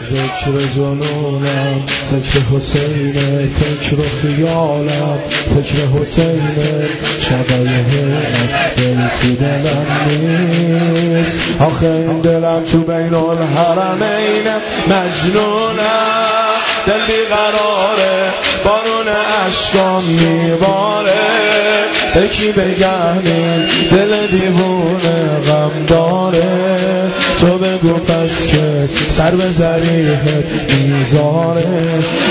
ذکر جنونم ذکر حسینه، فکر و خیالم فکر حسینه، شبایه‌ام دل تو دلم نیست، آخه این دلم تو بین الحرمین مجنونم، دل بیقراره بارون عشقام میباره، یکی بگم این دل دیوونه غم داره، تو بگو پس که سر به ذریحت میذاره،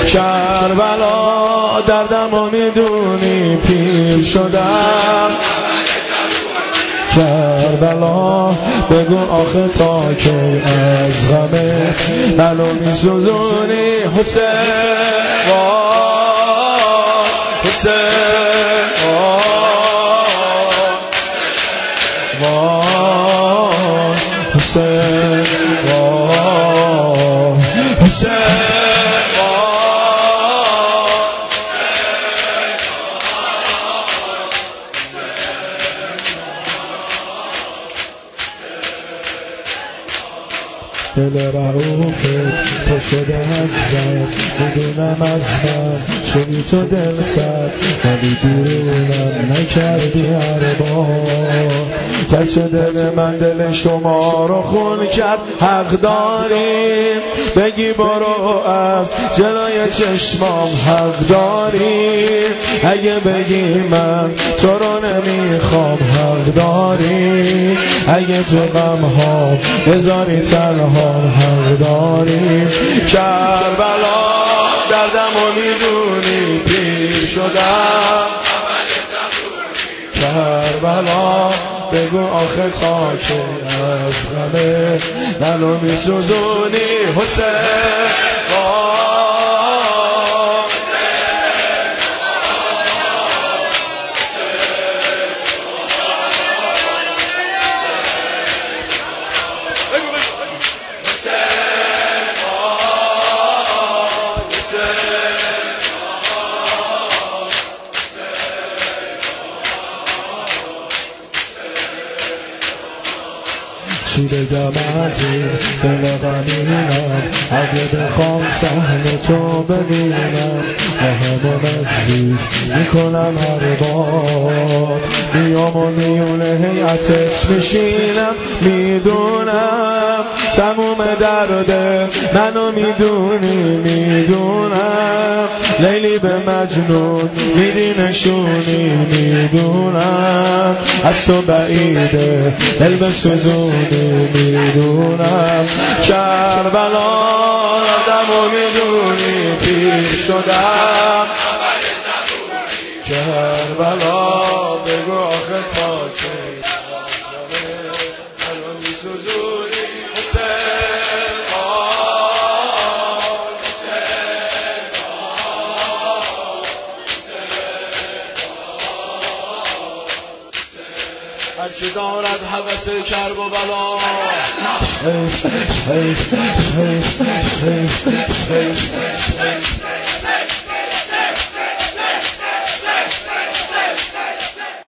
کربلا دردمو میدونی پیر شدم، کربلا بگو آخه تا که از غمه منو میسوزونی حسین حسین حسین حسین دل رعوفت تو شده از زد، میدونم از من شدی تو دل سد، ولی بیرونم نکردی هر بار، کچه دل من دل شما رو خون کرد، حق داری بگی برو از جلوی چشمام، حق داری اگه بگی من تو رو نمیخوام، حق داری اگه تو غم ها بذاری تنها، حق داری کربلا دردمو میدونی پیر شدم، کربلا بگو آخه تا که از غمه منو میسوزونی حسین چی بگم از این دل غمینم، اگه بخوام صحن تو ببینم، همو نزدیک میکنم هر بار، میام و میونه هیئتت میشینم، میدونم تموم درده منو میدونی، میدونم لیلی به مجنون میدی نشونی، میدونم از تو بعیده دل بسوزونی، میدونم کربلا دمو میدونی پیر شدم، کربلا بگو آخه تا که منو میسوزونی حسین هرچی دارد هوس کرب و بلا